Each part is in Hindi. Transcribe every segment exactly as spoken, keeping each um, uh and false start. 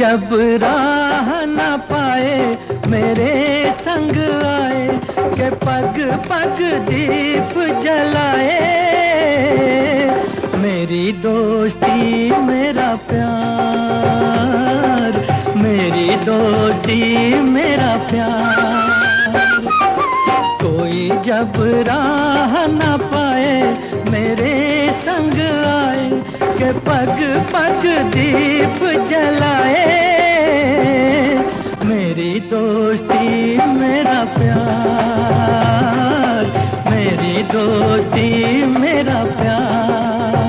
जब राह न पाए मेरे संग आए के पग पग दीप जलाए। मेरी दोस्ती मेरा प्यार, मेरी दोस्ती मेरा प्यार। कोई जब राह न पाए मेरे संग आए के पग पग दीप जलाए। मेरी दोस्ती मेरा प्यार, मेरी दोस्ती मेरा प्यार।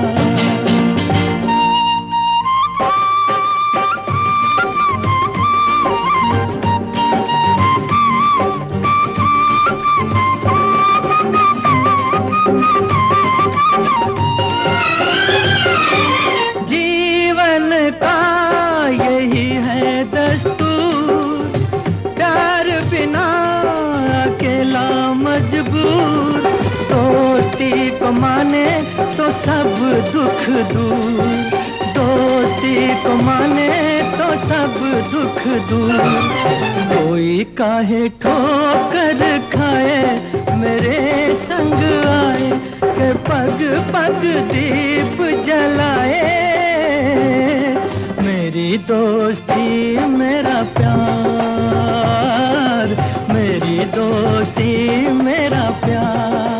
जीवन का यही है दस्तूर, प्यार बिना अकेला मजबूर। दोस्ती को माने तो सब दुख दूर, दोस्ती को माने तो सब दुख दूर। कोई काहे ठोकर खाए मेरे संग आए के पग पग दीप जलाए। मेरी दोस्ती मेरा प्यार, मेरी दोस्ती मेरा प्यार।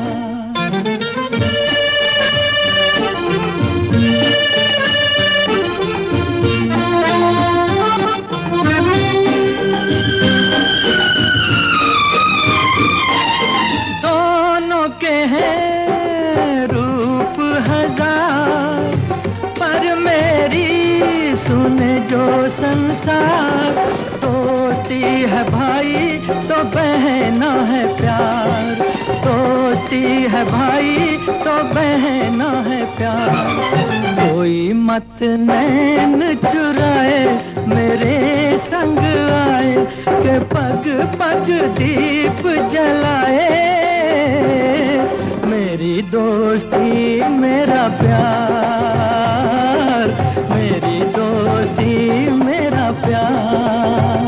दोनों के हैं रूप हजार, पर मेरी सुने जो संसार। दोस्ती है भाई तो बहना है प्यार, दोस्ती है भाई तो बहना है प्यार। कोई मत नैन चुराए मेरे संग आए के पग पग दीप जलाए। मेरी दोस्ती मेरा प्यार, मेरी दोस्ती मेरा प्यार।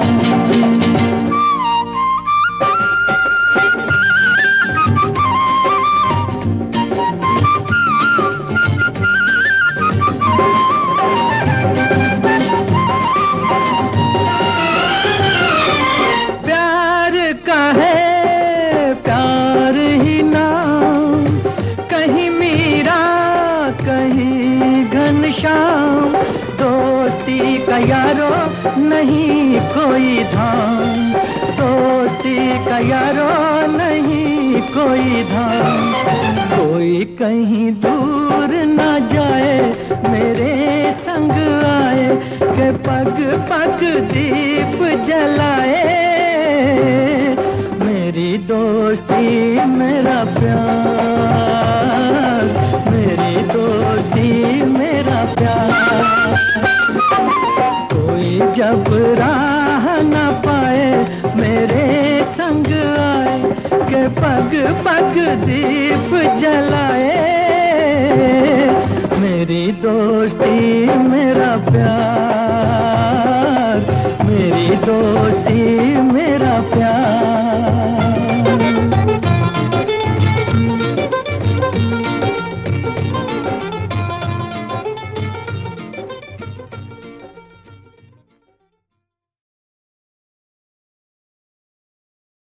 प्यार का है प्यार ही नाम, कहीं मीरा कहीं घनश्याम। दोस्ती का यारो नहीं कोई धाम, दोस्ती का यारो नहीं कोई धाम। कोई कहीं दूर न जाए मेरे संग आए के पग पग दीप जलाए। मेरी दोस्ती मेरा प्यार, मेरी दोस्ती मेरा प्यार। कोई जब राह न पाए मेरे संग आए के पग पग दीप जलाए। मेरी दोस्ती मेरा प्यार, मेरी दोस्ती मेरा प्यार।